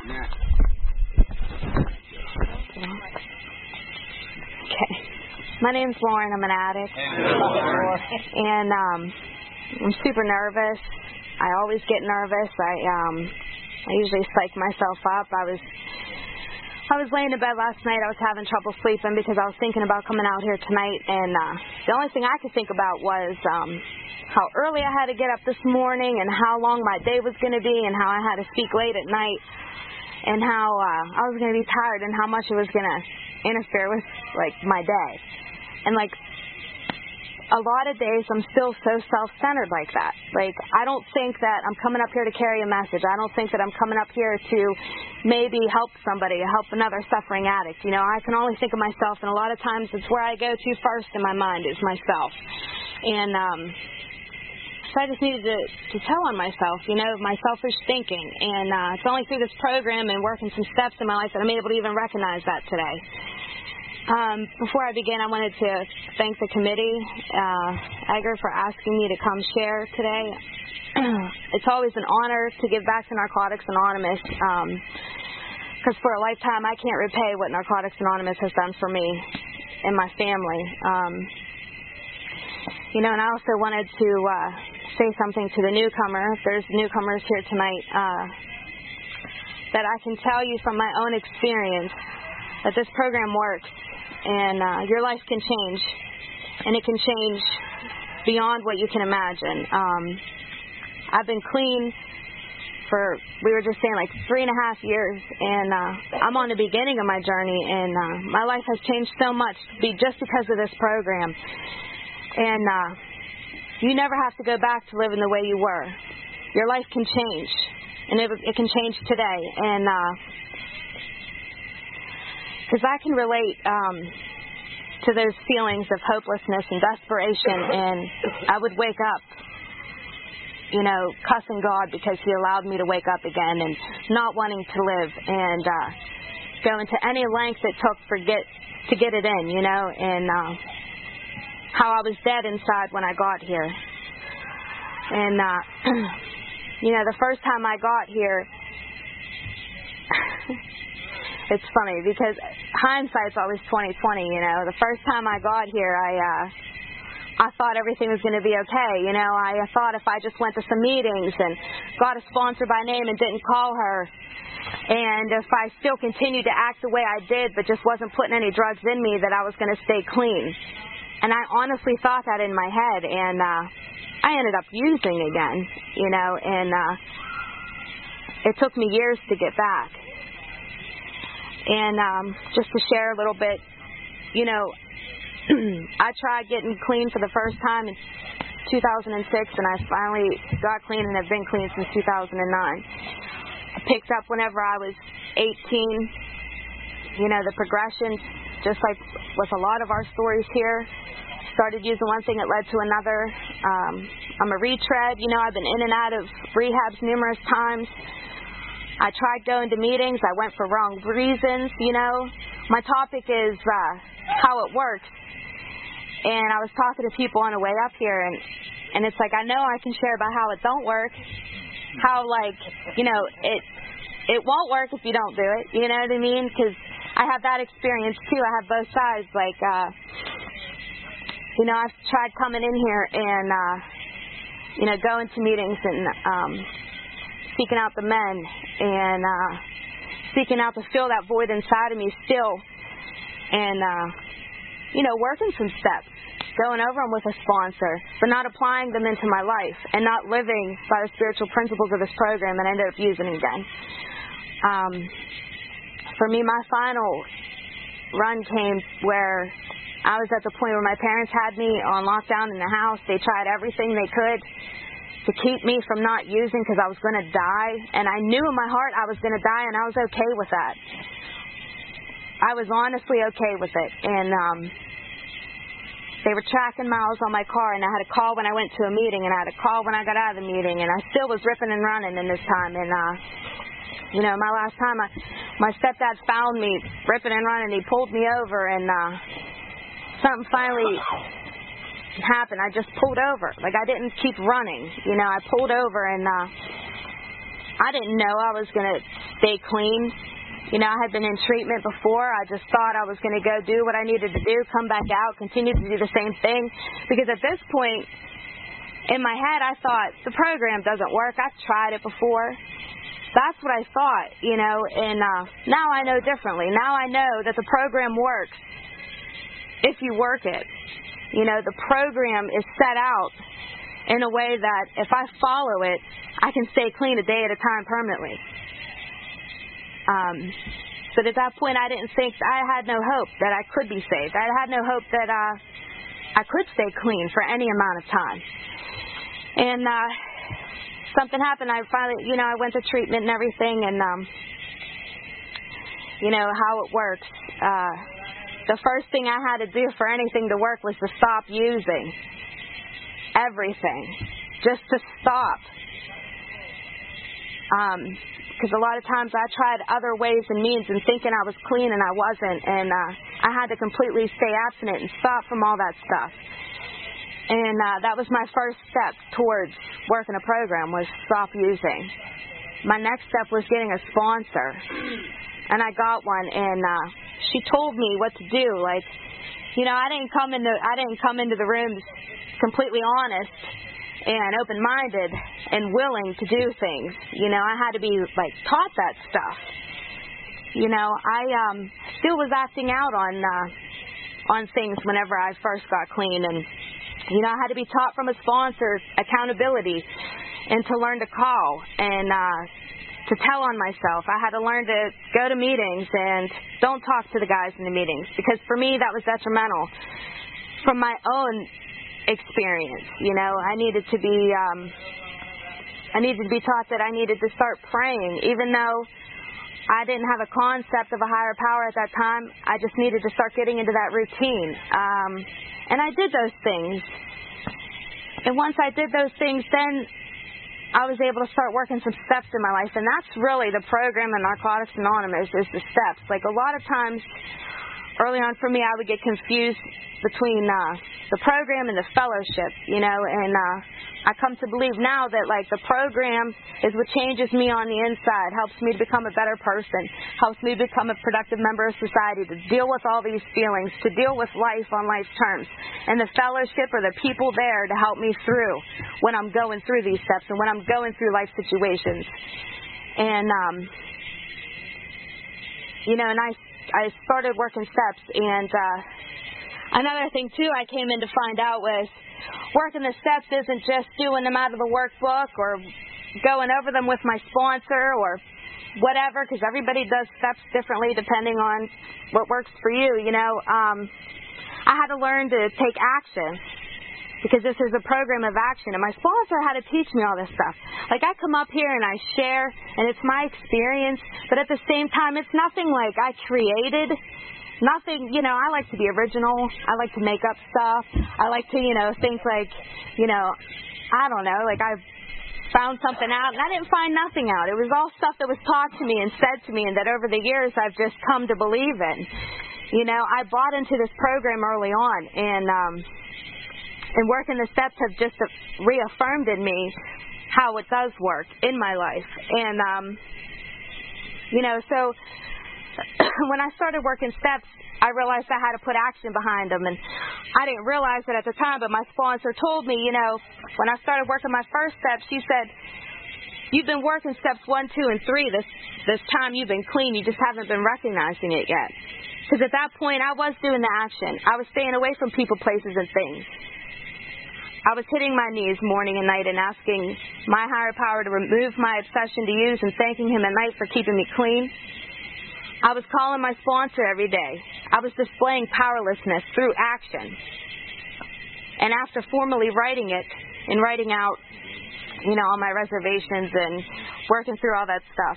Okay. My name's Lauren. I'm an addict. And I'm super nervous. I always get nervous. I usually psych myself up. I was laying in bed last night. I was having trouble sleeping because I was thinking about coming out here tonight, and the only thing I could think about was how early I had to get up this morning and how long my day was going to be and how I had to speak late at night and how I was going to be tired and how much it was going to interfere with, like, my day. And, like, a lot of days I'm still so self-centered like that. Like, I don't think that I'm coming up here to carry a message. I don't think that I'm coming up here to maybe help somebody, help another suffering addict. You know, I can only think of myself, and a lot of times it's where I go to first in my mind is myself. And so I just needed to tell on myself, you know, my selfish thinking. And it's only through this program and working some steps in my life that I'm able to even recognize that today. Before I begin, I wanted to thank the committee, Edgar, for asking me to come share today. It's always an honor to give back to Narcotics Anonymous, because for a lifetime I can't repay what Narcotics Anonymous has done for me and my family. You know, and I also wanted to say something to the newcomer, if there's newcomers here tonight, that I can tell you from my own experience that this program works. And your life can change, and it can change beyond what you can imagine. I've been clean for, we were just saying, like 3.5 years, and I'm on the beginning of my journey, and my life has changed so much just because of this program. And you never have to go back to living the way you were. Your life can change, and it can change today. And because I can relate to those feelings of hopelessness and desperation, and I would wake up, you know, cussing God because He allowed me to wake up again, and not wanting to live, and going to any length it took to get it in, you know, and how I was dead inside when I got here. And, you know, the first time I got here, it's funny because hindsight's always 20/20, you know. The first time I got here, I thought everything was going to be okay, you know. I thought if I just went to some meetings and got a sponsor by name and didn't call her, and if I still continued to act the way I did but just wasn't putting any drugs in me, that I was going to stay clean. And I honestly thought that in my head, and I ended up using again, you know, and it took me years to get back. And just to share a little bit, you know, I tried getting clean for the first time in 2006, and I finally got clean and have been clean since 2009. I picked up whenever I was 18, you know, the progression, just like with a lot of our stories here. Started using one thing, it led to another. I'm a retread, you know, I've been in and out of rehabs numerous times. I tried going to meetings. I went for wrong reasons, you know. My topic is how it works. And I was talking to people on the way up here, and it's like, I know I can share about how it don't work, how, like, you know, it won't work if you don't do it, you know what I mean? Because I have that experience, too. I have both sides. Like, you know, I've tried coming in here and, you know, going to meetings and seeking out the men and seeking out to fill that void inside of me still, and you know, working some steps, going over them with a sponsor, but not applying them into my life and not living by the spiritual principles of this program, and I ended up using it again. For me, my final run came where I was at the point where my parents had me on lockdown in the house. They tried everything they could to keep me from not using because I was going to die. And I knew in my heart I was going to die, and I was okay with that. I was honestly okay with it. And they were tracking miles on my car, and I had a call when I went to a meeting, and I had a call when I got out of the meeting, and I still was ripping and running in this time. And, you know, my last time, my stepdad found me ripping and running. He pulled me over, and something finally happened. I just pulled over. Like, I didn't keep running. You know, I pulled over, and I didn't know I was going to stay clean. You know, I had been in treatment before. I just thought I was going to go do what I needed to do, come back out, continue to do the same thing. Because at this point, in my head, I thought, the program doesn't work. I've tried it before. That's what I thought, you know, and now I know differently. Now I know that the program works if you work it. You know, the program is set out in a way that if I follow it, I can stay clean a day at a time permanently. But at that point, I didn't think, I had no hope that I could be saved. I had no hope that I could stay clean for any amount of time. And something happened. I finally, you know, I went to treatment and everything, and, you know, how it works. The first thing I had to do for anything to work was to stop using everything, just to stop. Because a lot of times I tried other ways and means and thinking I was clean and I wasn't, and I had to completely stay abstinent and stop from all that stuff. And that was my first step towards working a program, was stop using. My next step was getting a sponsor, and I got one, and she told me what to do. Like, you know, I didn't come into the room completely honest and open-minded and willing to do things. You know, I had to be like taught that stuff. You know, I still was acting out on things whenever I first got clean, and you know, I had to be taught from a sponsor accountability and to learn to call and to tell on myself. I had to learn to go to meetings and don't talk to the guys in the meetings, because for me that was detrimental from my own experience. You know, I needed to be taught that I needed to start praying, even though I didn't have a concept of a higher power at that time. I just needed to start getting into that routine. And I did those things. And once I did those things, then I was able to start working some steps in my life. And that's really the program in Narcotics Anonymous, is the steps. Like, a lot of times, early on for me, I would get confused between the program and the fellowship, you know, and I come to believe now that, like, the program is what changes me on the inside, helps me to become a better person, helps me become a productive member of society, to deal with all these feelings, to deal with life on life's terms. And the fellowship are the people there to help me through when I'm going through these steps and when I'm going through life situations. And, you know, and I started working steps, and another thing, too, I came in to find out was working the steps isn't just doing them out of the workbook or going over them with my sponsor or whatever, because everybody does steps differently depending on what works for you, you know. I had to learn to take action, because this is a program of action, and my sponsor had to teach me all this stuff. Like, I come up here and I share, and it's my experience, but at the same time, it's nothing like I created. Nothing, you know, I like to be original. I like to make up stuff. I like to, you know, think like, you know, I don't know, like I found something out, and I didn't find nothing out. It was all stuff that was taught to me and said to me, and that over the years I've just come to believe in. You know, I bought into this program early on, and working the steps have just reaffirmed in me how it does work in my life. And, you know, so when I started working steps, I realized I had to put action behind them, and I didn't realize it at the time, but my sponsor told me, you know, when I started working my first step, she said, you've been working steps 1, 2, and 3 this time you've been clean, you just haven't been recognizing it yet. Because at that point, I was doing the action. I was staying away from people, places, and things. I was hitting my knees morning and night and asking my higher power to remove my obsession to use and thanking him at night for keeping me clean. I was calling my sponsor every day. I was displaying powerlessness through action. And after formally writing it and writing out, you know, all my reservations and working through all that stuff,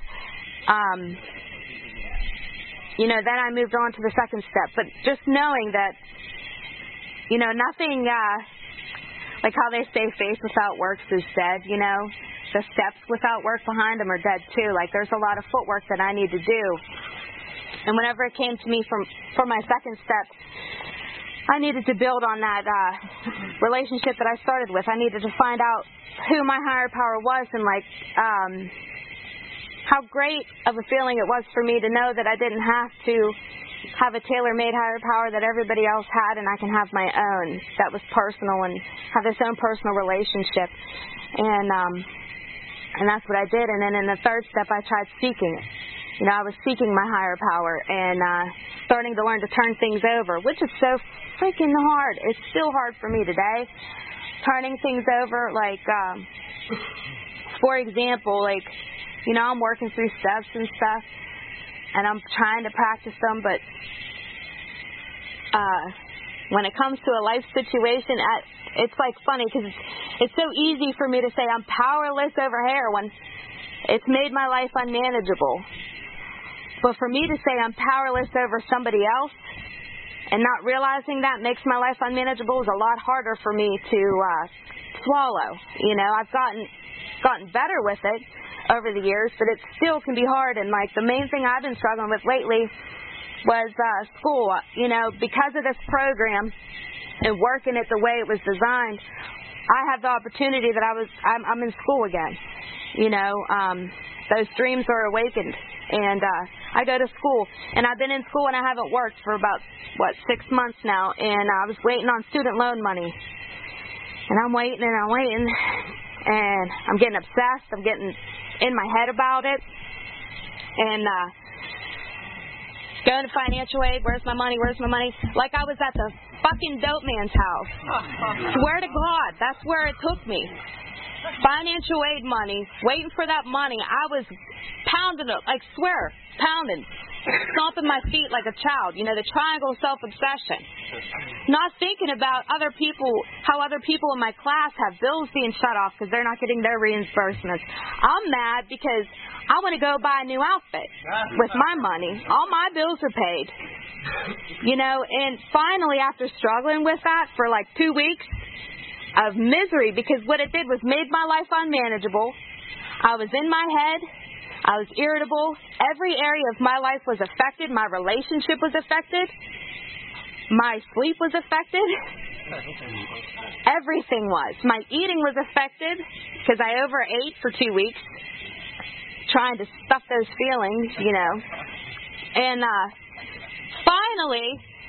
you know, then I moved on to the second step. But just knowing that, you know, nothing, like how they say faith without works is dead, you know. The steps without work behind them are dead too. Like, there's a lot of footwork that I need to do. And whenever it came to me for my second step, I needed to build on that relationship that I started with. I needed to find out who my higher power was and, like, how great of a feeling it was for me to know that I didn't have to have a tailor-made higher power that everybody else had, and I can have my own that was personal and have this own personal relationship. And that's what I did. And then in the third step, I tried seeking it. You know, I was seeking my higher power and starting to learn to turn things over, which is so freaking hard. It's still hard for me today. Turning things over, like, for example, like, you know, I'm working through steps and stuff, and I'm trying to practice them, but when it comes to a life situation, it's like funny because it's so easy for me to say I'm powerless over heroin. It's made my life unmanageable. But for me to say I'm powerless over somebody else and not realizing that makes my life unmanageable is a lot harder for me to swallow. You know, I've gotten better with it over the years, but it still can be hard. And like the main thing I've been struggling with lately was school. You know, because of this program and working it the way it was designed, I have the opportunity that I'm in school again. You know, those dreams are awakened, and I go to school, and I've been in school and I haven't worked for about 6 months now, and I was waiting on student loan money, and I'm waiting and I'm waiting, and I'm getting obsessed. I'm getting in my head about it, and going to financial aid. Where's my money? Where's my money? Like I was at the fucking dope man's house. Swear to God, that's where it took me. Financial aid money, waiting for that money. I was pounding it, like swear, pounding, stomping my feet like a child. You know, the triangle of self-obsession. Not thinking about other people, how other people in my class have bills being shut off because they're not getting their reimbursements. I'm mad because I want to go buy a new outfit with my money. All my bills are paid. You know, and finally, after struggling with that for like 2 weeks of misery, because what it did was made my life unmanageable. I was in my head. I was irritable. Every area of my life was affected. My relationship was affected. My sleep was affected. Everything was. My eating was affected because I overate for 2 weeks trying to stuff those feelings, you know. And finally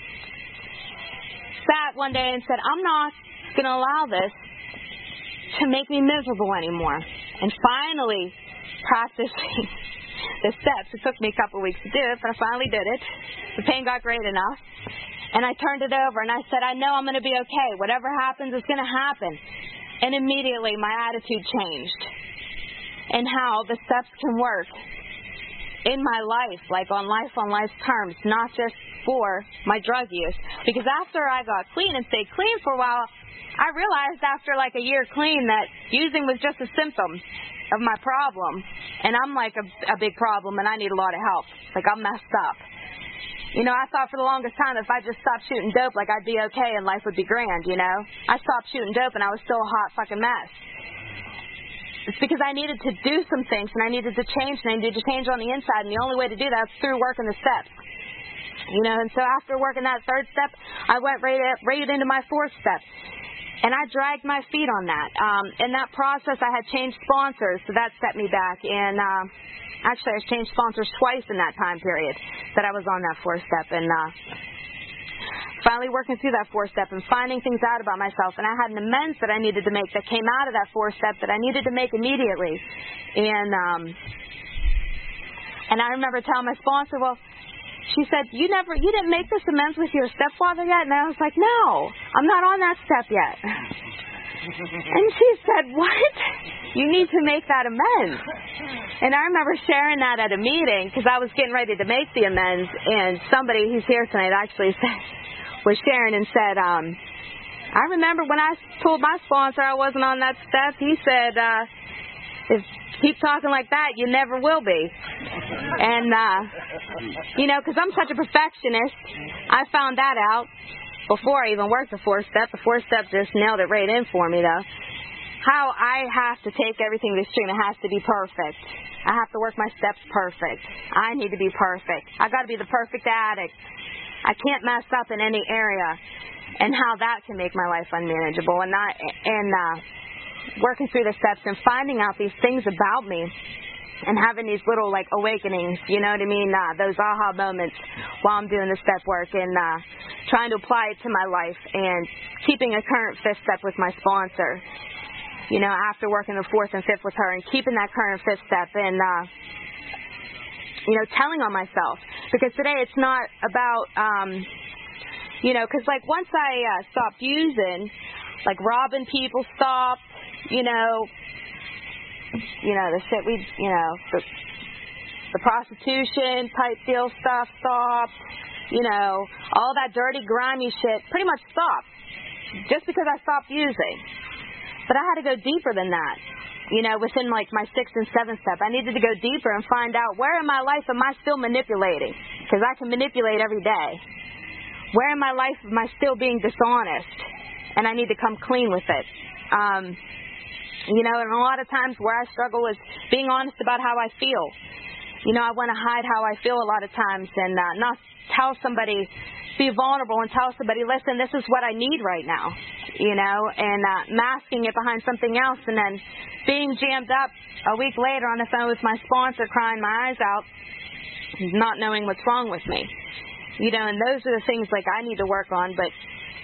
sat one day and said, I'm not going to allow this to make me miserable anymore. And finally practicing the steps. It took me a couple weeks to do it, but I finally did it. The pain got great enough. And I turned it over and I said, I know I'm going to be okay. Whatever happens is going to happen. And immediately my attitude changed. And how the steps can work in my life, like on life terms, not just for my drug use. Because after I got clean and stayed clean for a while, I realized after like a year clean that using was just a symptom of my problem. And I'm like a big problem and I need a lot of help. Like I'm messed up. You know, I thought for the longest time if I just stopped shooting dope, like I'd be okay and life would be grand, you know. I stopped shooting dope and I was still a hot fucking mess. It's because I needed to do some things and I needed to change and I needed to change on the inside. And the only way to do that is through working the steps. You know, and so after working that third step, I went right into my fourth step. And I dragged my feet on that. In that process, I had changed sponsors, so that set me back. And actually, I changed sponsors twice in that time period that I was on that fourth step. And finally working through that fourth step and finding things out about myself. And I had an amends that I needed to make that came out of that fourth step that I needed to make immediately. And I remember telling my sponsor, well, she said, you didn't make this amends with your stepfather yet? And I was like, no, I'm not on that step yet. And she said, what? You need to make that amends. And I remember sharing that at a meeting because I was getting ready to make the amends. And somebody who's here tonight actually was sharing and said, I remember when I told my sponsor I wasn't on that step, he said, if you keep talking like that, you never will be. And, you know, because I'm such a perfectionist, I found that out before I even worked the fourth step. The fourth step just nailed it right in for me, though. How I have to take everything to the extreme. It has to be perfect. I have to work my steps perfect. I need to be perfect. I got to be the perfect addict. I can't mess up in any area. And how that can make my life unmanageable. And working through the steps and finding out these things about me and having these little, like, awakenings, you know what I mean, those aha moments while I'm doing the step work, and trying to apply it to my life, and keeping a current fifth step with my sponsor, you know, after working the fourth and fifth with her, and keeping that current fifth step, and you know, telling on myself, because today it's not about, you know, because, like, once I stopped using, like, robbing people stopped, you know, the shit you know, the prostitution type deal stuff stopped, you know, all that dirty, grimy shit pretty much stopped, just because I stopped using. But I had to go deeper than that. You know, within, like, my sixth and seventh step, I needed to go deeper and find out, where in my life am I still manipulating? Because I can manipulate every day. Where in my life am I still being dishonest? And I need to come clean with it. You know, and a lot of times where I struggle is being honest about how I feel. You know, I want to hide how I feel a lot of times, and not tell somebody, be vulnerable and tell somebody, listen, this is what I need right now. You know, and masking it behind something else, and then being jammed up a week later on the phone with my sponsor, crying my eyes out, not knowing what's wrong with me. You know, and those are the things, like, I need to work on, but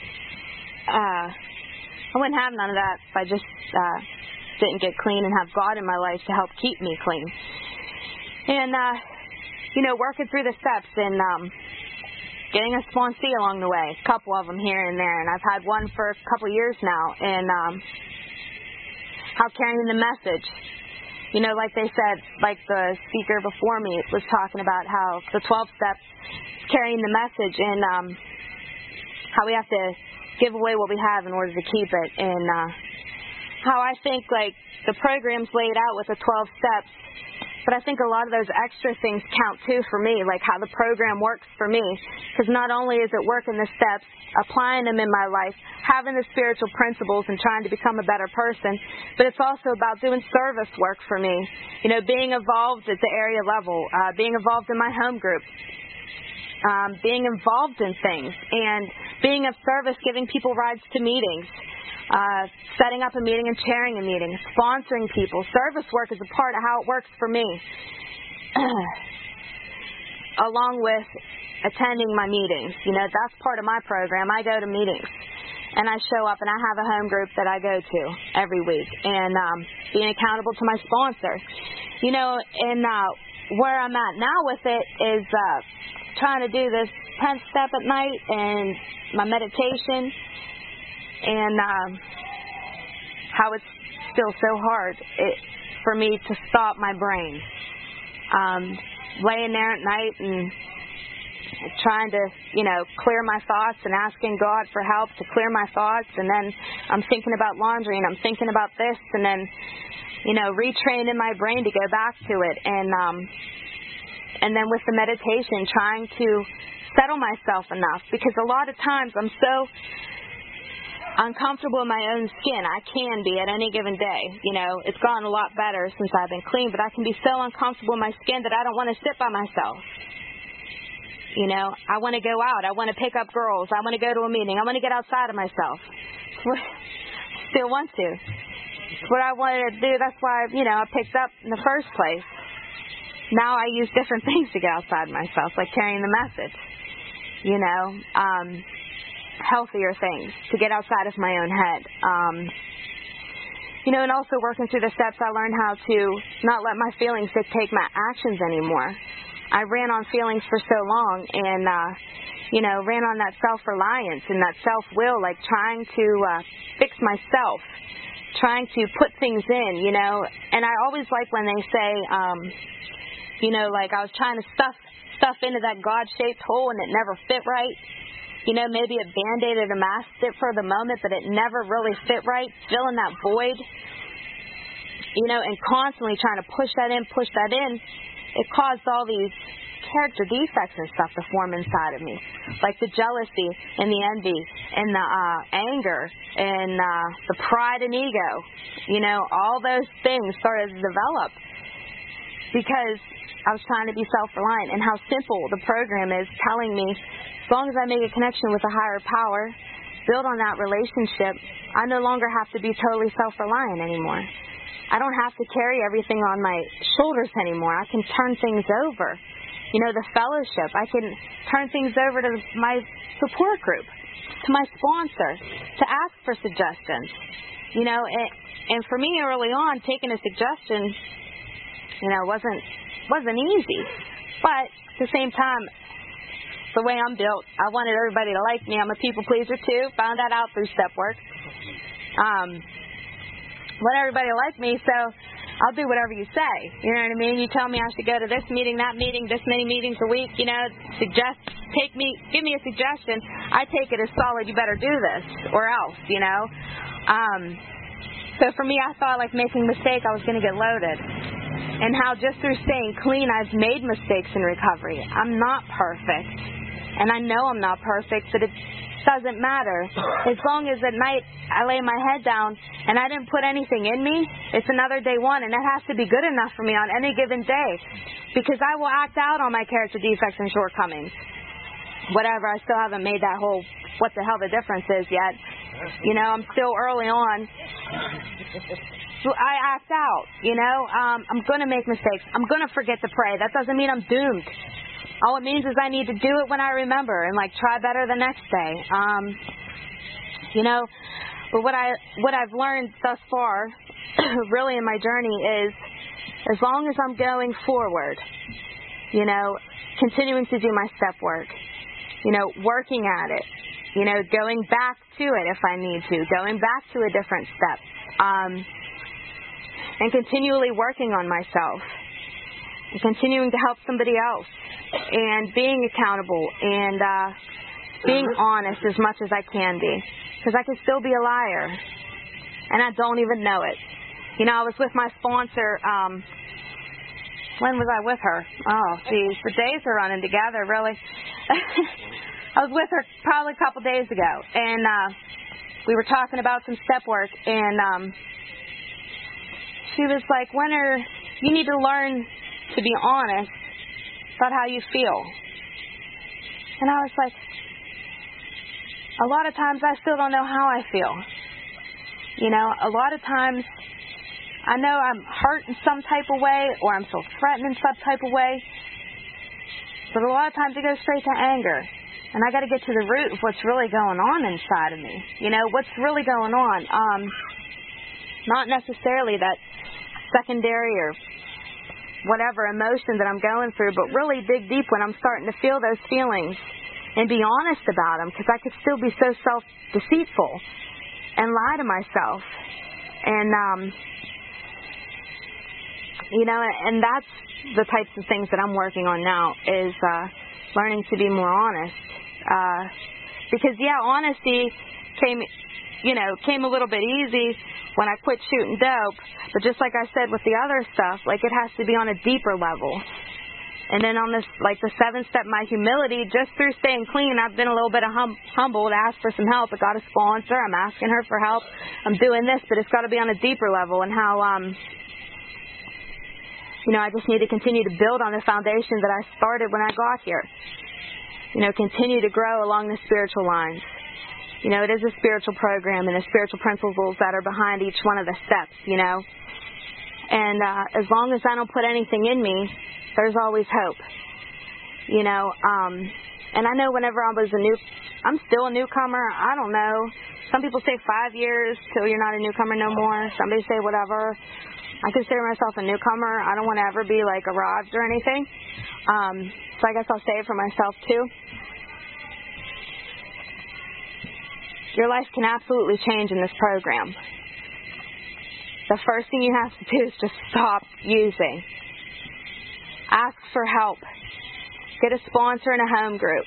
I wouldn't have none of that if I just didn't get clean and have God in my life to help keep me clean. And, you know, working through the steps and getting a sponsee along the way, a couple of them here and there, and I've had one for a couple years now, and how carrying the message, you know, like they said, like the speaker before me was talking about how the 12 steps carrying the message, and how we have to give away what we have in order to keep it, and how I think, like, the program's laid out with the 12 steps, but I think a lot of those extra things count, too, for me, like how the program works for me. Because not only is it working the steps, applying them in my life, having the spiritual principles and trying to become a better person, but it's also about doing service work for me. You know, being involved at the area level, being involved in my home group, being involved in things, and being of service, giving people rides to meetings, setting up a meeting and chairing a meeting, sponsoring people. Service work is a part of how it works for me. Along with attending my meetings. You know, that's part of my program. I go to meetings, and I show up, and I have a home group that I go to every week, and being accountable to my sponsor. You know, and where I'm at now with it is trying to do this 10th step at night and my meditation, and how it's still so hard for me to stop my brain. Laying there at night and trying to, you know, clear my thoughts and asking God for help to clear my thoughts, and then I'm thinking about laundry and I'm thinking about this, and then, you know, retraining my brain to go back to it, and then with the meditation, trying to settle myself enough, because a lot of times I'm so uncomfortable in my own skin. I can be at any given day. You know, it's gotten a lot better since I've been clean, but I can be so uncomfortable in my skin that I don't want to sit by myself. You know, I want to go out. I want to pick up girls. I want to go to a meeting. I want to get outside of myself. Still want to. It's what I wanted to do. That's why, you know, I picked up in the first place. Now I use different things to get outside of myself, like carrying the message. You know, healthier things to get outside of my own head. You know, and also working through the steps, I learned how to not let my feelings dictate my actions anymore. I ran on feelings for so long, and you know, ran on that self-reliance and that self-will, like trying to fix myself, trying to put things in, you know. And I always like when they say, you know, like I was trying to stuff into that God-shaped hole and it never fit right. You know, maybe it band-aided or masked it for the moment, but it never really fit right, filling that void. You know, and constantly trying to push that in, it caused all these character defects and stuff to form inside of me. Like the jealousy and the envy and the anger and the pride and ego. You know, all those things started to develop because I was trying to be self-reliant, and how simple the program is telling me, as long as I make a connection with a higher power, build on that relationship, I no longer have to be totally self-reliant anymore. I don't have to carry everything on my shoulders anymore. I can turn things over. The fellowship, I can turn things over to my support group, to my sponsor, to ask for suggestions. And for me early on, taking a suggestion, wasn't easy. But at the same time, the way I'm built, I wanted everybody to like me. I'm a people pleaser too. Found that out through step work. Want everybody to like me, so I'll do whatever you say. You know what I mean? You tell me I should go to this meeting, that meeting, this many meetings a week, give me a suggestion. I take it as solid, you better do this, or else, So for me, I thought like making a mistake, I was going to get loaded. And how just through staying clean, I've made mistakes in recovery. I'm not perfect. And I know I'm not perfect, but it doesn't matter. As long as at night I lay my head down and I didn't put anything in me, it's another day one, and that has to be good enough for me on any given day, because I will act out on my character defects and shortcomings. Whatever, I still haven't made that whole what the hell the difference is yet. I'm still early on. I act out, I'm going to make mistakes. I'm going to forget to pray. That doesn't mean I'm doomed. All it means is I need to do it when I remember and try better the next day. But what I've learned thus far, really in my journey, is as long as I'm going forward, continuing to do my step work, working at it, going back to it if I need to, going back to a different step, and continually working on myself, and continuing to help somebody else, and being accountable, and being honest as much as I can be, because I can still be a liar, and I don't even know it. I was with my sponsor, when was I with her? Oh, geez, the days are running together, really. I was with her probably a couple days ago, and we were talking about some step work, and she was like, you need to learn to be honest about how you feel. And I was like, a lot of times I still don't know how I feel. A lot of times I know I'm hurt in some type of way, or I'm so threatened in some type of way, but a lot of times it goes straight to anger. And I got to get to the root of what's really going on inside of me. What's really going on. Not necessarily that secondary or whatever emotion that I'm going through, but really dig deep when I'm starting to feel those feelings and be honest about them, because I could still be so self-deceitful and lie to myself. And, and that's the types of things that I'm working on now, is learning to be more honest. Because, honesty came a little bit easy when I quit shooting dope. But just like I said with the other stuff, it has to be on a deeper level. And then on this, the 7-step, my humility, just through staying clean, I've been a little bit humble to ask for some help. I got a sponsor. I'm asking her for help. I'm doing this, but it's got to be on a deeper level. And how, I just need to continue to build on the foundation that I started when I got here. Continue to grow along the spiritual lines. It is a spiritual program, and the spiritual principles that are behind each one of the steps, And as long as I don't put anything in me, there's always hope. And I know whenever I'm still a newcomer. I don't know. Some people say 5 years till you're not a newcomer no more. Somebody say whatever. I consider myself a newcomer. I don't want to ever be arrived or anything. So I guess I'll say it for myself too. Your life can absolutely change in this program. The first thing you have to do is just stop using. Ask for help. Get a sponsor and a home group.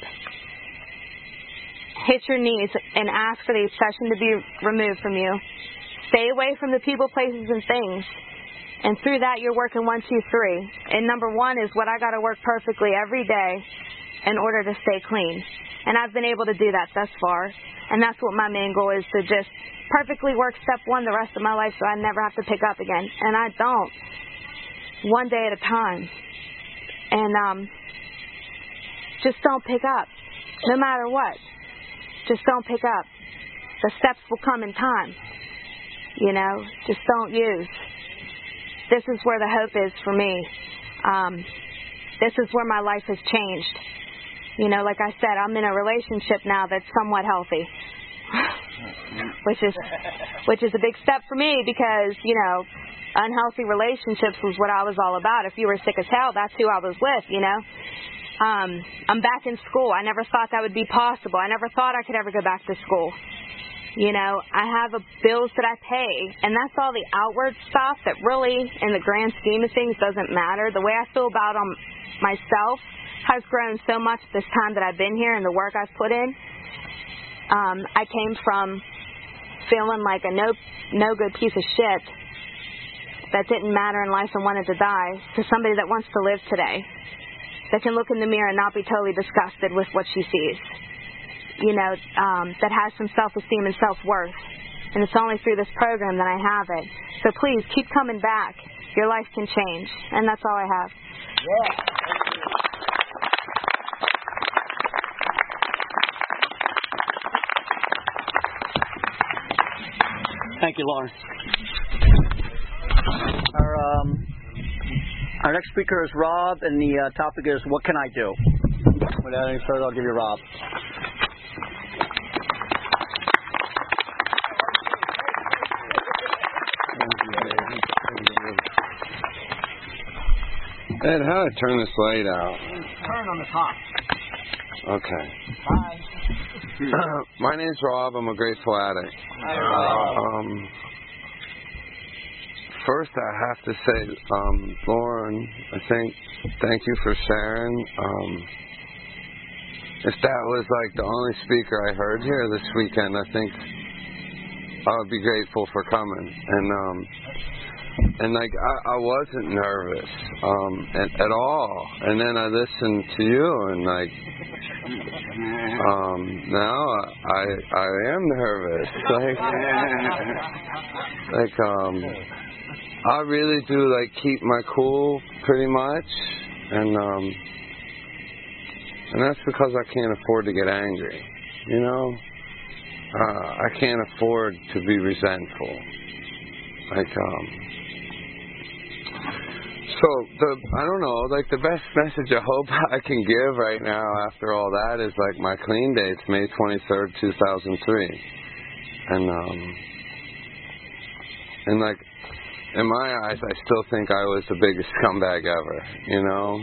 Hit your knees and ask for the obsession to be removed from you. Stay away from the people, places, and things. And through that, you're working 1, 2, 3. And number 1 is what I got to work perfectly every day in order to stay clean. And I've been able to do that thus far. And that's what my main goal is, to just perfectly work step 1 the rest of my life so I never have to pick up again. And I don't. One day at a time. And just don't pick up. No matter what. Just don't pick up. The steps will come in time. You know, just don't use. This is where the hope is for me. This is where my life has changed. You know, like I said, I'm in a relationship now that's somewhat healthy, which is a big step for me because, you know, unhealthy relationships was what I was all about. If you were sick as hell, that's who I was with, you know. I'm back in school. I never thought that would be possible. I never thought I could ever go back to school. You know, I have bills that I pay, and that's all the outward stuff that really, in the grand scheme of things, doesn't matter. The way I feel about myself has grown so much this time that I've been here and the work I've put in. I came from feeling like a no good piece of shit that didn't matter in life and wanted to die to somebody that wants to live today, that can look in the mirror and not be totally disgusted with what she sees. You know, that has some self-esteem and self-worth. And it's only through this program that I have it. So please, keep coming back. Your life can change. And that's all I have. Yeah. Thank you, Lauren. Our next speaker is Rob, and the topic is, what can I do? Without any further, I'll give you Rob. Ed, how do I turn this light out? Turn on the top. Okay. Bye. My name's Rob. I'm a Grateful Addict. Hi, Rob. First, I have to say, Lauren, thank you for sharing. If that was like the only speaker I heard here this weekend, I think I would be grateful for coming. And like I wasn't nervous at all. And then I listened to you, and like now I am nervous. I really do like keep my cool pretty much, and that's because I can't afford to get angry. You know, I can't afford to be resentful. So I don't know, like the best message I hope I can give right now after all that is like my clean date's May 23rd, 2003. And like in my eyes I still think I was the biggest scumbag ever, you know?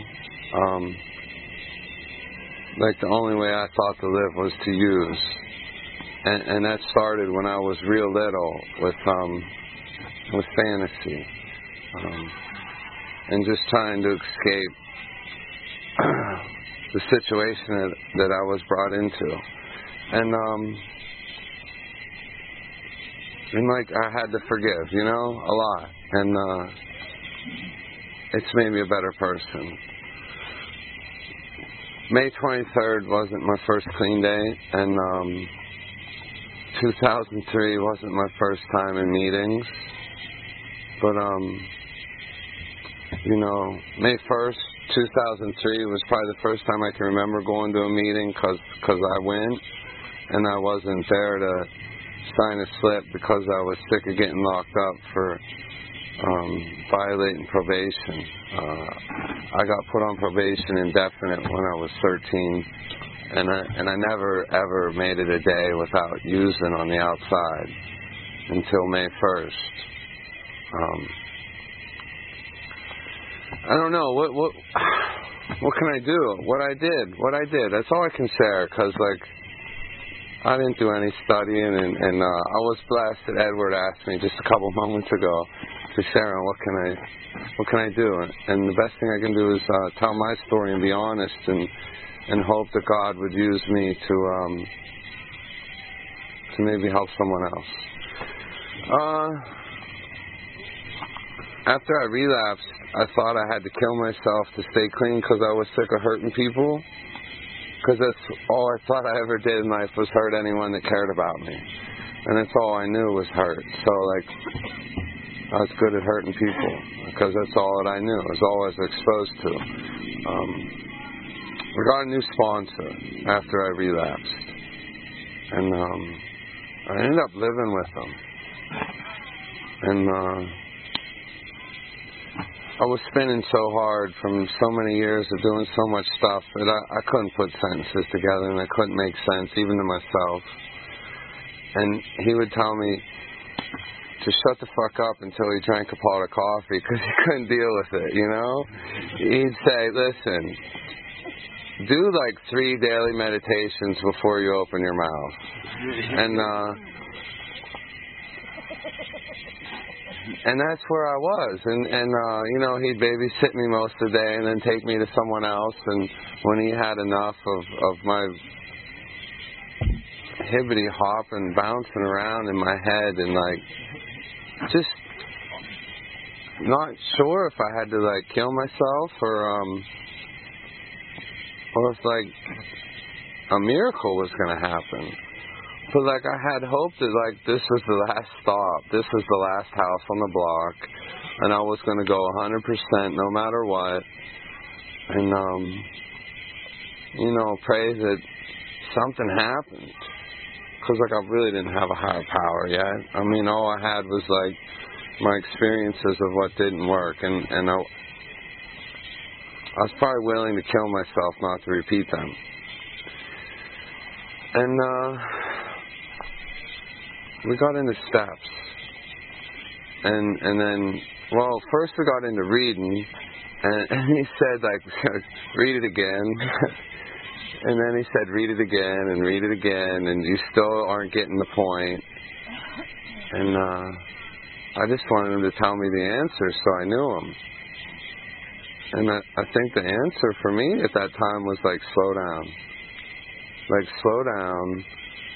Like the only way I thought to live was to use. And that started when I was real little with fantasy. And just trying to escape the situation that I was brought into. And like I had to forgive, you know, a lot. And it's made me a better person. May 23rd wasn't my first clean day, and 2003 wasn't my first time in meetings. But you know, May 1st, 2003 was probably the first time I can remember going to a meeting because I went, and I wasn't there to sign a slip because I was sick of getting locked up for violating probation. I got put on probation indefinite when I was 13, and I never ever made it a day without using on the outside until May 1st. I don't know what can I do? What I did. That's all I can share. Cause like I didn't do any studying, and I was blessed that Edward asked me just a couple moments ago to share on what can I do. And the best thing I can do is tell my story and be honest, and hope that God would use me to maybe help someone else. After I relapsed, I thought I had to kill myself to stay clean because I was sick of hurting people. Because that's all I thought I ever did in life was hurt anyone that cared about me. And that's all I knew was hurt. So, like, I was good at hurting people because that's all that I knew. It was all I was exposed to. I got a new sponsor after I relapsed. And I ended up living with them. And I was spinning so hard from so many years of doing so much stuff that I couldn't put sentences together, and I couldn't make sense, even to myself. And he would tell me to shut the fuck up until he drank a pot of coffee, because he couldn't deal with it, you know? He'd say, listen, do like 3 daily meditations before you open your mouth. And that's where I was. And you know, he'd babysit me most of the day and then take me to someone else. And when he had enough of my hibbity hopping, bouncing around in my head and like just not sure if I had to like kill myself or if like a miracle was going to happen. But like I had hoped that like this was the last stop, this was the last house on the block, and I was going to go 100% no matter what, and you know, pray that something happened, because like I really didn't have a higher power yet. I mean, all I had was like my experiences of what didn't work, and I was probably willing to kill myself not to repeat them. And we got into steps, and then, well, first we got into reading, and he said, like, read it again, and then he said, read it again, and you still aren't getting the point, and I just wanted him to tell me the answer, so I knew him, and I think the answer for me at that time was, like, slow down,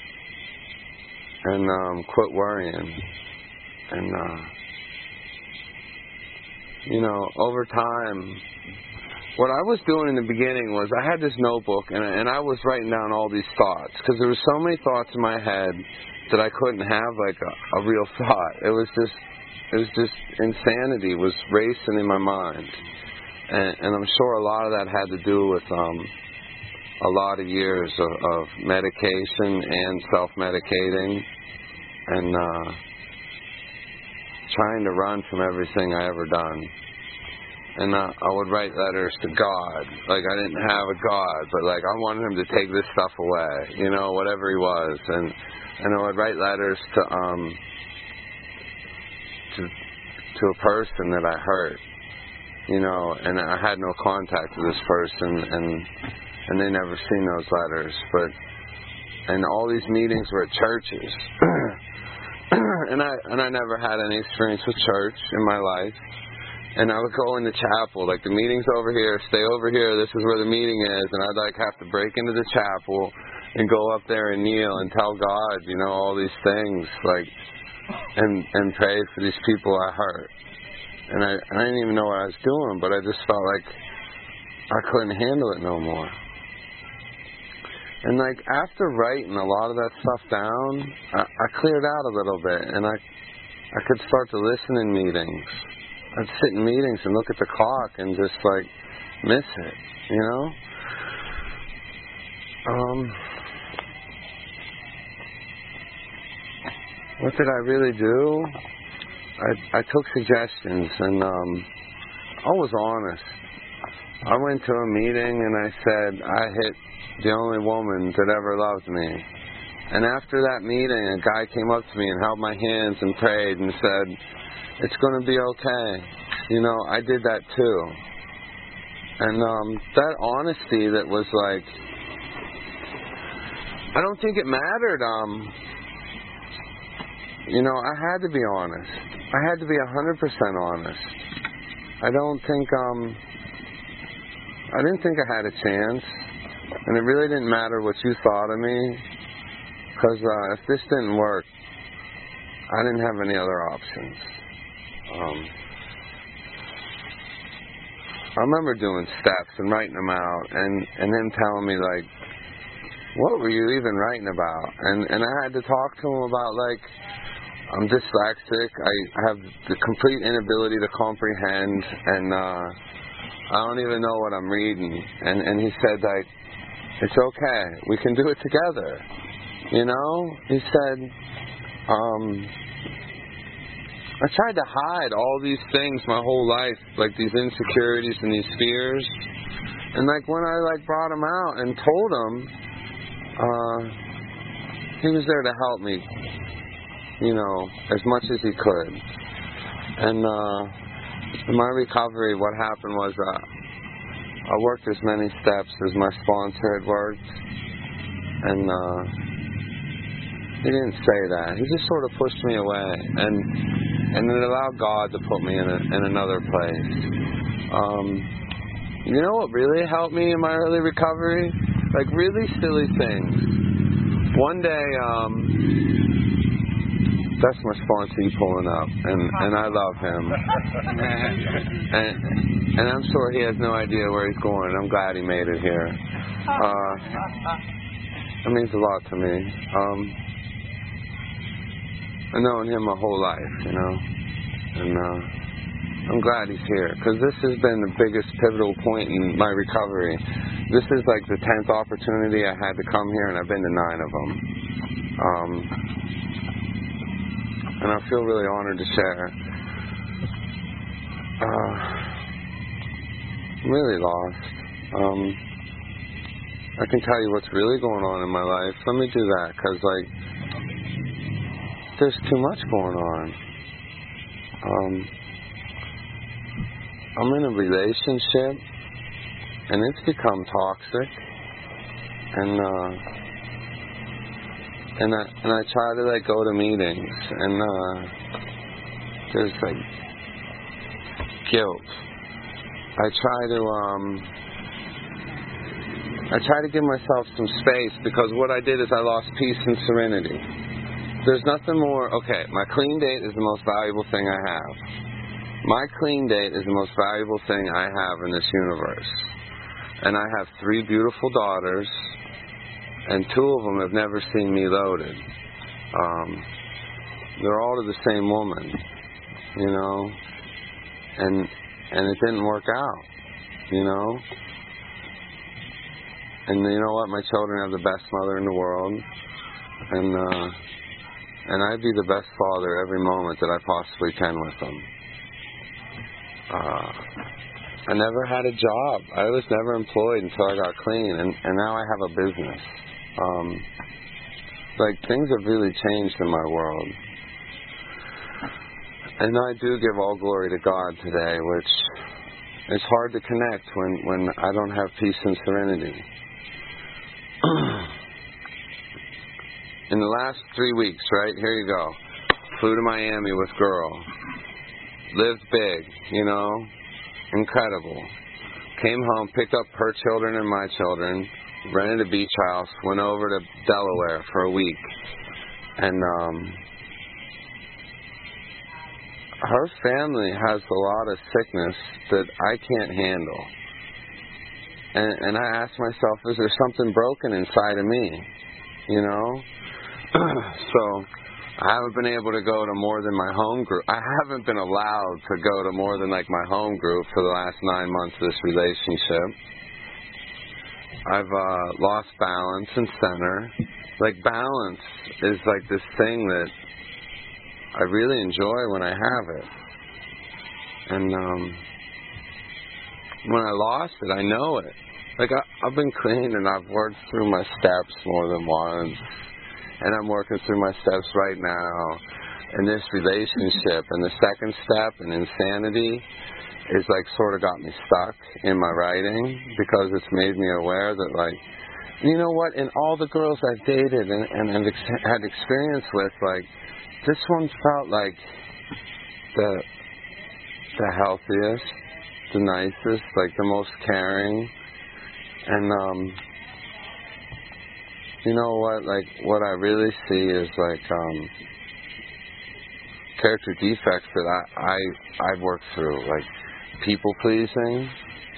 and quit worrying. And you know, over time, what I was doing in the beginning was I had this notebook, and I was writing down all these thoughts, because there were so many thoughts in my head that I couldn't have like a real thought. It was just insanity was racing in my mind, and I'm sure a lot of that had to do with a lot of years of medication and self-medicating, and trying to run from everything I ever done. And I would write letters to God, like I didn't have a God, but like I wanted him to take this stuff away, you know, whatever he was. And I would write letters to a person that I hurt, you know, and I had no contact with this person, and they never seen those letters. And all these meetings were at churches, and I never had any experience with church in my life. And I would go in the chapel, like the meeting's over here, stay over here, this is where the meeting is, and I'd like have to break into the chapel and go up there and kneel and tell God, you know, all these things, like, and pray for these people I hurt. And I didn't even know what I was doing, but I just felt like I couldn't handle it no more. And like after writing a lot of that stuff down, I cleared out a little bit, and I could start to listen in meetings. I'd sit in meetings and look at the clock and just like miss it, you know? What did I really do? I took suggestions, and I was honest. I went to a meeting and I said I hit the only woman that ever loved me. And after that meeting, a guy came up to me and held my hands and prayed and said, it's going to be okay. You know, I did that too. And that honesty that was like, I don't think it mattered. You know, I had to be honest. I had to be 100% honest. I didn't think I had a chance. And it really didn't matter what you thought of me. Because if this didn't work, I didn't have any other options. I remember doing steps and writing them out, and him telling me, like, what were you even writing about? And I had to talk to him about, like, I'm dyslexic, I have the complete inability to comprehend, and I don't even know what I'm reading. And he said, like, it's okay, we can do it together. You know? He said, I tried to hide all these things my whole life, like these insecurities and these fears. And like when I like brought him out and told him, he was there to help me, you know, as much as he could. And in my recovery, what happened was I worked as many steps as my sponsor had worked. And he didn't say that. He just sort of pushed me away. And it allowed God to put me in another place. You know what really helped me in my early recovery? Like really silly things. One day, that's my sponsor pulling up, and I love him. and I'm sure he has no idea where he's going. I'm glad he made it here. It means a lot to me. I've known him my whole life, you know, and I'm glad he's here, because this has been the biggest pivotal point in my recovery. This is like the 10th opportunity I had to come here, and I've been to 9 of them. And I feel really honored to share. I'm really lost. I can tell you what's really going on in my life. Let me do that, because like, there's too much going on. I'm in a relationship, and it's become toxic, and I try to like go to meetings, and there's like guilt. I try to give myself some space, because what I did is I lost peace and serenity. There's nothing more. Okay, my clean date is the most valuable thing I have. My clean date is the most valuable thing I have in this universe. And I have 3 beautiful daughters, and 2 of them have never seen me loaded. They're all to the same woman, you know, and it didn't work out, you know. And you know what? My children have the best mother in the world, and I'd be the best father every moment that I possibly can with them. I never had a job. I was never employed until I got clean, and now I have a business. Like, things have really changed in my world. And I do give all glory to God today, which is hard to connect when I don't have peace and serenity. In the last 3 weeks, right, here you go. Flew to Miami with girl. Lived big, you know, incredible. Came home, picked up her children and my children, rented a beach house, went over to Delaware for a week. And her family has a lot of sickness that I can't handle. And I asked myself, is there something broken inside of me? You know? So I haven't been able to go to more than my home group. I haven't been allowed to go to more than like my home group for the last 9 months of this relationship. I've lost balance and center. Like, balance is like this thing that I really enjoy when I have it. And when I lost it, I know it. Like, I've been clean, and I've worked through my steps more than once. And I'm working through my steps right now in this relationship. And the second step in insanity is like sort of got me stuck in my writing, because it's made me aware that, like, you know what, in all the girls I've dated and had experience with, like, this one felt like the healthiest, the nicest, like the most caring. And you know what, like, what I really see is like character defects that I've worked through, like people pleasing,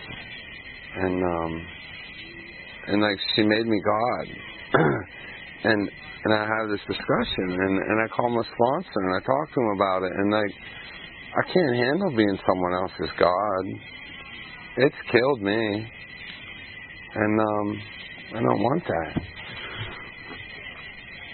and like she made me God. and I have this discussion, and I call my sponsor and I talk to him about it, and like, I can't handle being someone else's God. It's killed me. And I don't want that.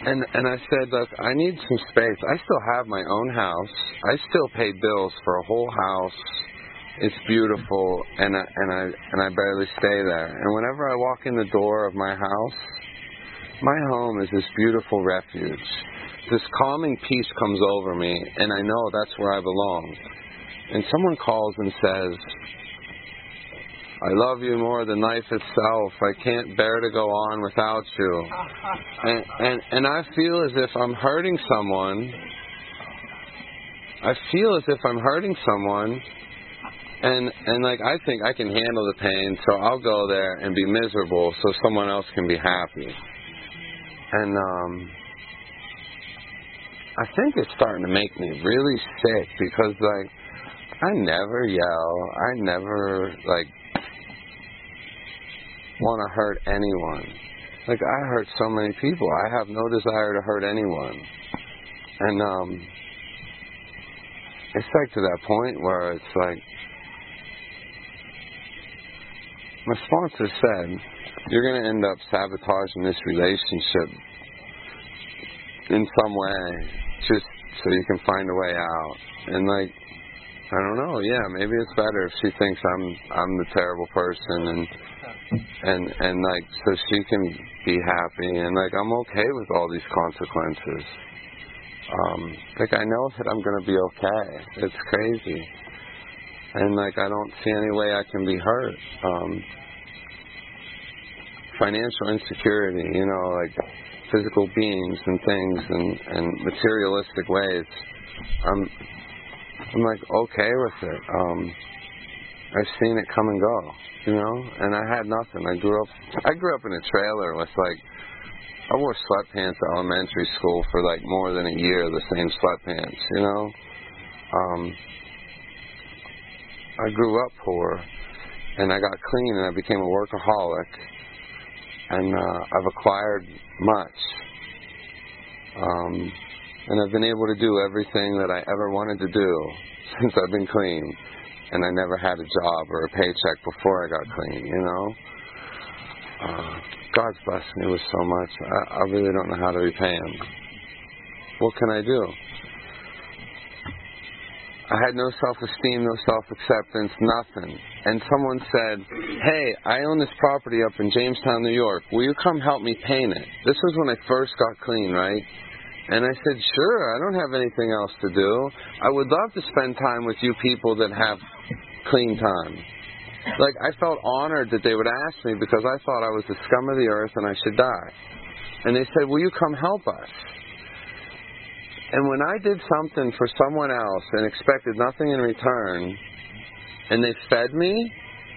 And I said, look, I need some space. I still have my own house. I still pay bills for a whole house. It's beautiful, and I barely stay there. And whenever I walk in the door of my house, my home is this beautiful refuge. This calming peace comes over me, and I know that's where I belong. And someone calls and says, I love you more than life itself. I can't bear to go on without you. And I feel as if I'm hurting someone. I feel as if I'm hurting someone. And like, I think I can handle the pain, so I'll go there and be miserable so someone else can be happy. And I think it's starting to make me really sick because, like, I never yell. I never, like, want to hurt anyone. Like, I hurt so many people. I have no desire to hurt anyone. And it's like to that point where it's like, my sponsor said, you're going to end up sabotaging this relationship in some way, just so you can find a way out. And, like, I don't know, yeah, maybe it's better if she thinks I'm the terrible person and like, so she can be happy, and, like, I'm okay with all these consequences. Like, I know that I'm going to be okay. It's crazy. And, like, I don't see any way I can be hurt. Financial insecurity, you know, like physical beings and things and materialistic ways. I'm like okay with it. I've seen it come and go, you know, and I had nothing. I grew up in a trailer with, like, I wore sweatpants at elementary school for, like, more than a year, the same sweatpants, you know. I grew up poor, and I got clean, and I became a workaholic, and I've acquired much. And I've been able to do everything that I ever wanted to do since I've been clean. And I never had a job or a paycheck before I got clean, you know. God's blessed me with so much. I really don't know how to repay Him. What can I do? I had no self-esteem, no self-acceptance, nothing. And someone said, hey, I own this property up in Jamestown, New York. Will you come help me paint it? This was when I first got clean, right? And I said, sure, I don't have anything else to do. I would love to spend time with you people that have clean time. Like, I felt honored that they would ask me because I thought I was the scum of the earth and I should die. And they said, will you come help us? And when I did something for someone else and expected nothing in return, and they fed me,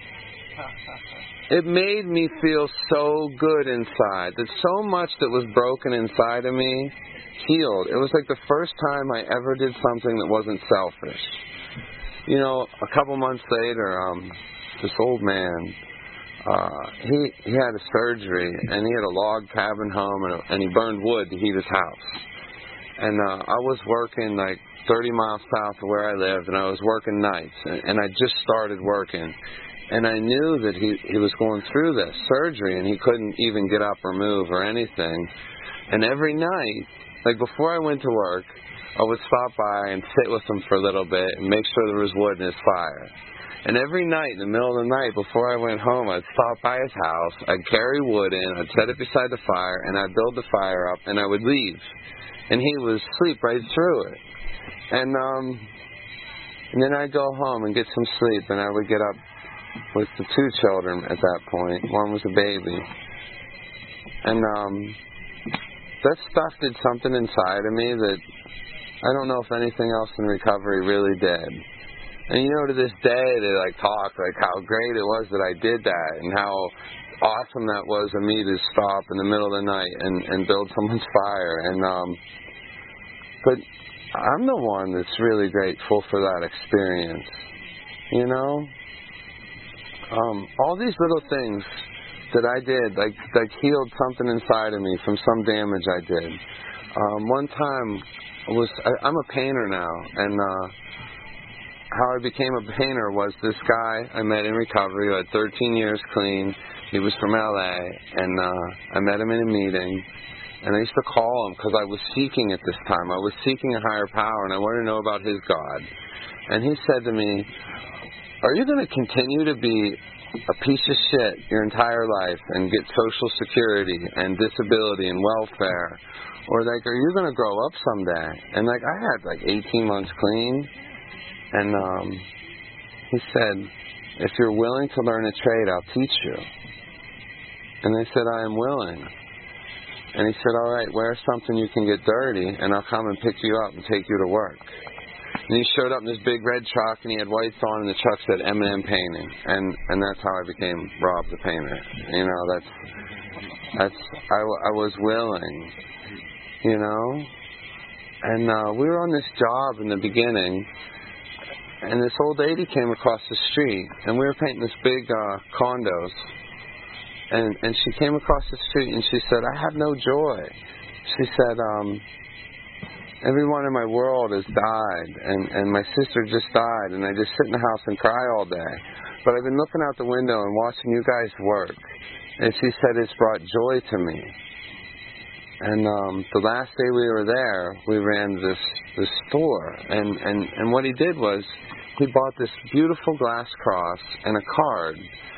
it made me feel so good inside. That so much that was broken inside of me healed. It was like the first time I ever did something that wasn't selfish. You know, a couple months later, this old man, he had a surgery, and he had a log cabin home, and he burned wood to heat his house. And I was working like 30 miles south of where I lived, and I was working nights, and I just started working. And I knew that he was going through this surgery, and he couldn't even get up or move or anything. And every night, like before I went to work, I would stop by and sit with him for a little bit and make sure there was wood in his fire. And every night, in the middle of the night, before I went home, I'd stop by his house, I'd carry wood in, I'd set it beside the fire, and I'd build the fire up, and I would leave. And he would sleep right through it. And then I'd go home and get some sleep, and I would get up with the two children at that point. One was a baby. And that stuff did something inside of me that I don't know if anything else in recovery really did. And you know, to this day, they like talk like how great it was that I did that, and how awesome that was of me to stop in the middle of the night and build someone's fire. And but I'm the one that's really grateful for that experience. You know, all these little things that I did, like healed something inside of me from some damage I did. One time I'm a painter now, and how I became a painter was this guy I met in recovery who had 13 years clean. He was from LA, and I met him in a meeting, And I used to call him because I was seeking at this time. I was seeking a higher power, and I wanted to know about his God. And he said to me, are you going to continue to be a piece of shit your entire life and get Social Security and disability and welfare? Or, like, are you going to grow up someday? And, like, I had, like, 18 months clean. And he said, if you're willing to learn a trade, I'll teach you. And I said, I am willing. And he said, all right, wear something you can get dirty, and I'll come and pick you up and take you to work. And he showed up in this big red truck, and he had whites on, and the truck said M&M Painting. And that's how I became Rob the Painter. You know, I was willing, you know. And we were on this job in the beginning, and this old lady came across the street, and we were painting this big condos. And she came across the street, and she said, I have no joy. She said, everyone in my world has died, and my sister just died, and I just sit in the house and cry all day. But I've been looking out the window and watching you guys work. And she said, it's brought joy to me. And the last day we were there, we ran this store. And what he did was, he bought this beautiful glass cross and a card.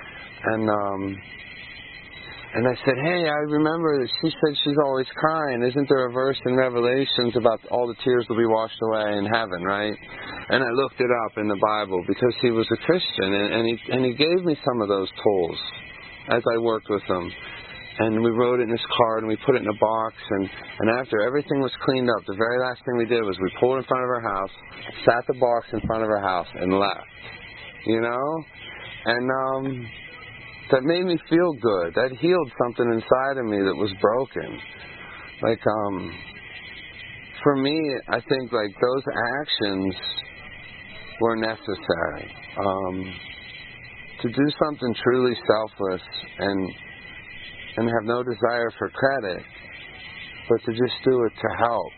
And I said, hey, I remember that she said she's always crying. Isn't there a verse in Revelations about all the tears will be washed away in heaven, right? And I looked it up in the Bible because he was a Christian. And he gave me some of those tools as I worked with him. And we wrote it in this card, and we put it in a box. And after everything was cleaned up, the very last thing we did was we pulled in front of our house, sat the box in front of our house, and left. You know? And that made me feel good. That healed something inside of me that was broken. Like, for me, I think, like, those actions were necessary. To do something truly selfless and have no desire for credit, but to just do it to help.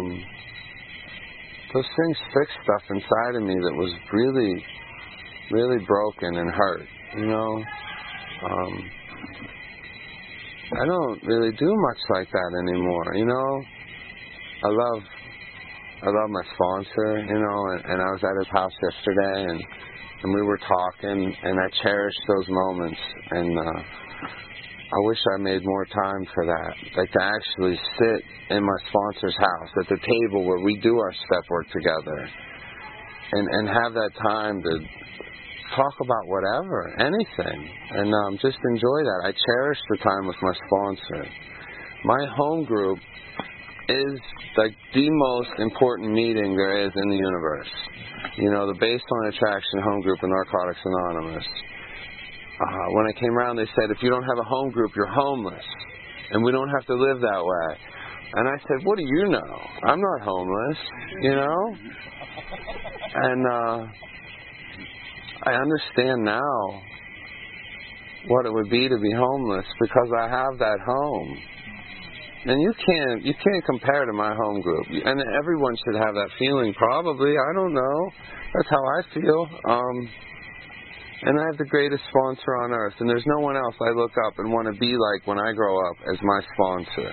Those things fixed stuff inside of me that was really, really broken and hurt, you know? I don't really do much like that anymore, you know? I love my sponsor, you know, and I was at his house yesterday, and we were talking, and I cherished those moments, and I wish I made more time for that. Like, to actually sit in my sponsor's house at the table where we do our step work together, and have that time to talk about whatever, anything, and just enjoy that. I cherish the time with my sponsor. My home group is like the most important meeting there is in the universe. You know, the Based on Attraction home group in Narcotics Anonymous. When I came around, they said, if you don't have a home group, you're homeless, and we don't have to live that way. And I said, what do you know? I'm not homeless, you know? And I understand now what it would be to be homeless because I have that home. And you can't compare to my home group. And everyone should have that feeling, probably. I don't know. That's how I feel. And I have the greatest sponsor on earth, and there's no one else I look up and want to be like when I grow up as my sponsor.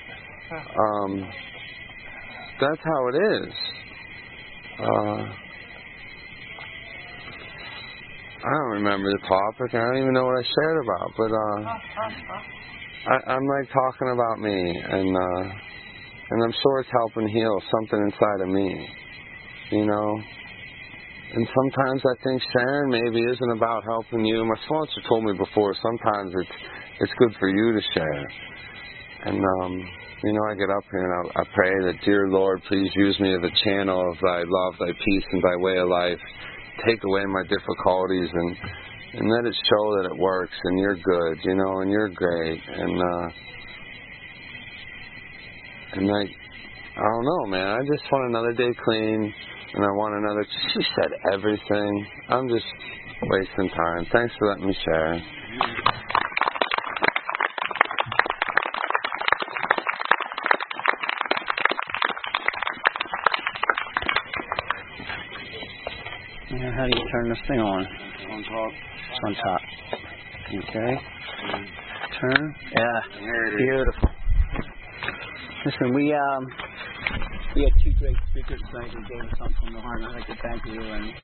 That's how it is. I don't remember the topic. I don't even know what I shared about, but I'm like talking about me, and I'm sure it's helping heal something inside of me, you know. And sometimes I think sharing maybe isn't about helping you. My sponsor told me before, sometimes it's good for you to share. And you know, I get up here and I pray that, dear Lord, please use me as a channel of thy love, thy peace, and thy way of life. Take away my difficulties and let it show that it works, and you're good, you know, and you're great. And like, I don't know, man. I just want another day clean, and I want another. She said everything. I'm just wasting time. Thanks for letting me share. How do you turn this thing on? On top. It's on top. Okay. Turn. Yeah. Beautiful. Listen, we had two great speakers tonight who gave us something from the heart. I'd like to thank you. And